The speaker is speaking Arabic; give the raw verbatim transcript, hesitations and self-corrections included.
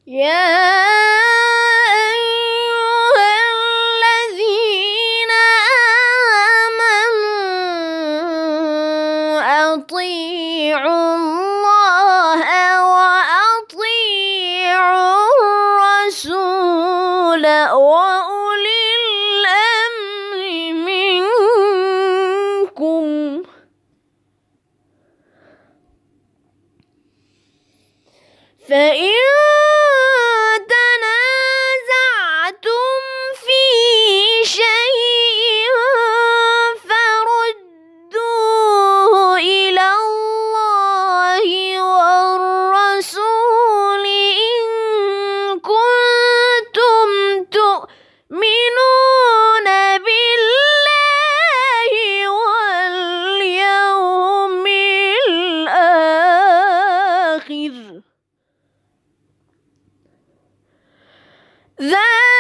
يا أيها الذين آمنوا أطيعوا الله وأطيعوا الرسول وأولي الأمر منكم، فإن تنازعتم في شيء فردوه إلى الله والرسول إن كنتم تؤمنون بالله واليوم الآخر. ذلك